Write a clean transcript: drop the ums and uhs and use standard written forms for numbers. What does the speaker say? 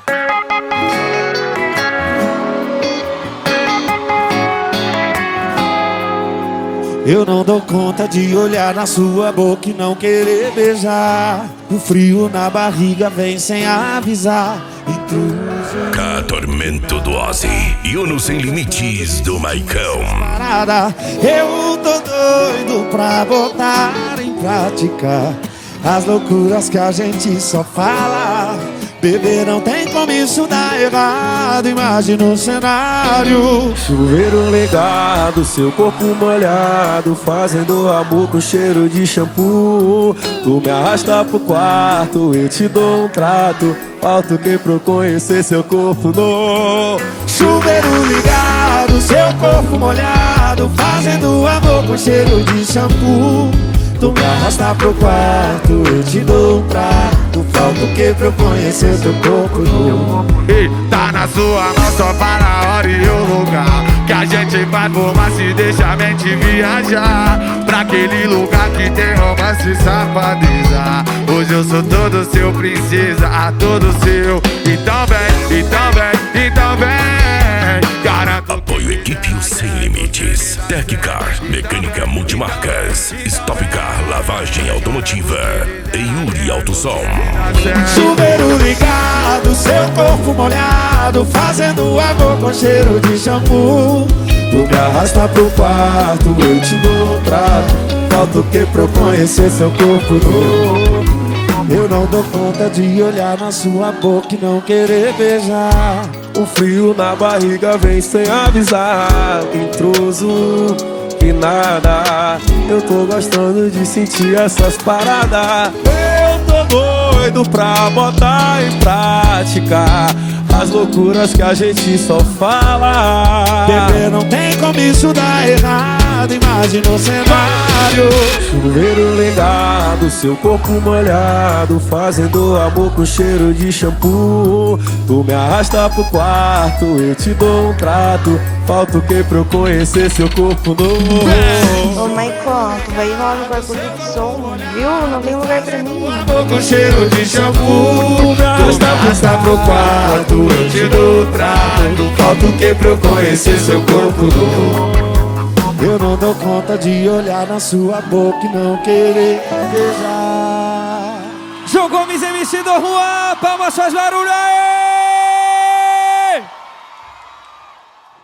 Eu não dou conta de olhar na sua boca e não querer beijar. O frio na barriga vem sem avisar. Tormento do Ozzy e o No Sem Limites do Maicão. Eu tô doido pra botar em prática as loucuras que a gente só fala. Bebê, não tem como isso dar errado. Imagina o cenário: chuveiro ligado, seu corpo molhado, fazendo amor com cheiro de shampoo. Tu me arrasta pro quarto, eu te dou um trato. Falta o que pra eu conhecer seu corpo no chuveiro ligado, seu corpo molhado, fazendo amor com cheiro de shampoo. Tu me arrasta pro quarto, eu te dou um prato. Falta o que pra eu conhecer seu corpo nu. E tá na sua mão só para a hora e o lugar que a gente vai formar, se deixa a mente viajar pra aquele lugar que tem romance e safadeza. Hoje eu sou todo seu, princesa, todo seu. Então vem, então vem, então vem. Garanto. Apoio Equipe Sem Limites, Teccar, Mecânica Multimarcas, Stop Car, Lavagem Automotiva e Yuri Autosom. Chuveiro ligado, seu corpo molhado, fazendo amor com cheiro de shampoo. Tu me arrasta pro quarto, eu te dou um trato. Falta o que pra eu conhecer seu corpo nu. Eu não dou conta de olhar na sua boca e não querer beijar. O frio na barriga vem sem avisar. Intruso e nada. Eu tô gostando de sentir essas paradas. Eu tô doido pra botar em prática as loucuras que a gente só fala. Bebê, não tem como isso dar errado. Imagina o cenário: chuveiro ligado, seu corpo molhado, fazendo amor com cheiro de shampoo. Tu me arrasta pro quarto, eu te dou um trato. Falta o que pra eu conhecer seu corpo novo. Ô Maicon, tu vai rolar no bagulho de som, viu? Não tem lugar pra mim. amor com cheiro de shampoo. Tu me arrasta pro quarto, eu te dou o trato. Falta o que pra eu conhecer seu corpo nu. Eu não dou conta de olhar na sua boca e não querer beijar. João Gomes, MC do Juan, palmas, faz barulho aí!